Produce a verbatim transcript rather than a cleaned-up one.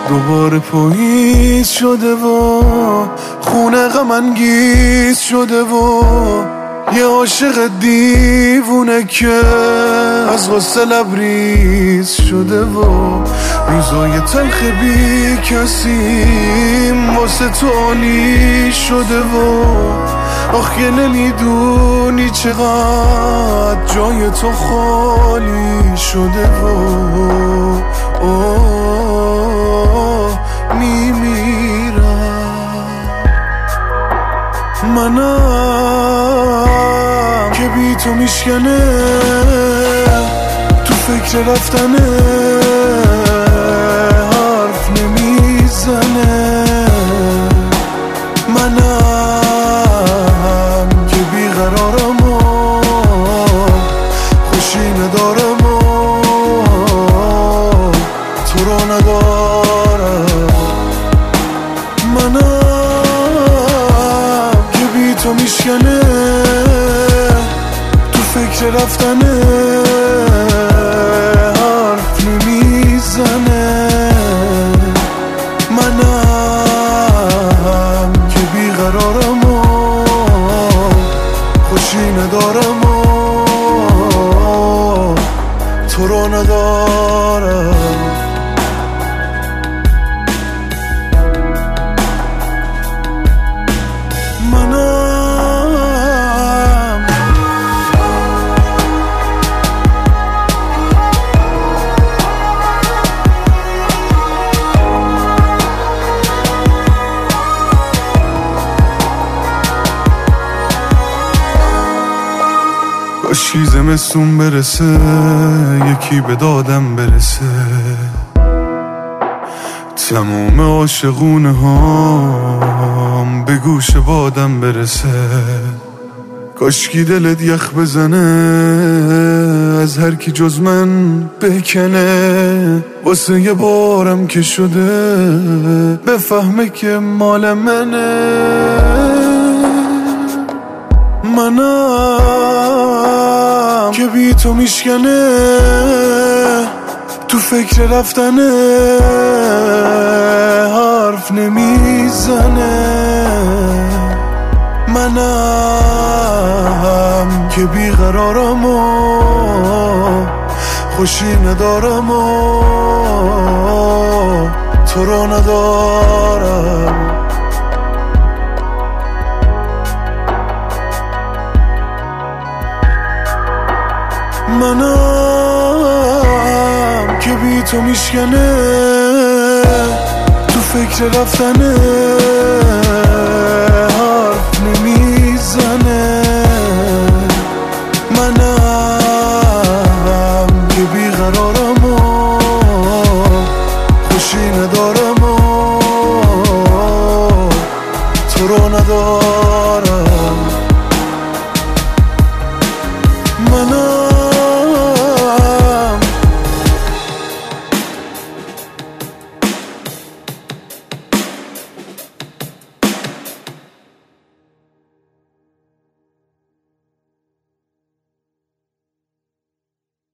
دوباره پاییز شده و خونه غم انگیز شده و یه عاشق دیوونه که از غصه لبریز شده و روزای تلخ بی کسیم واسه تو عالی شده و آخ که نمیدونی چقدر جای تو خالی شده و اوه میمیرم منم که بی تو میشکنه تو فکر رفتنه حرف نمیزنه منم که بیقرارم و خوشی ندارم و تو رو ندارم منم که بی تو میشکنه تو فکر رفتنه حرف نمیزنه منم که بیقرارم و خوشی ندارم و تو رو ندارم کاشکی زمستون برسه یکی به دادم برسه تموم عاشقونه هام به گوش بادم برسه کاشکی دلت یخ بزنه از هر کی جز من بکنه واسه یه بارم که شده بفهمه که مال منه منم که بی تو میشکنه تو فکر رفتنه حرف نمیزنه منم که بیقرارم و خوشی ندارم و تو رو ندارم منم که بی تو میشکنه تو فکر رفتنه حرف نمیزنه منم که بیقرارم و خوشی ندارم و تو رو ندارم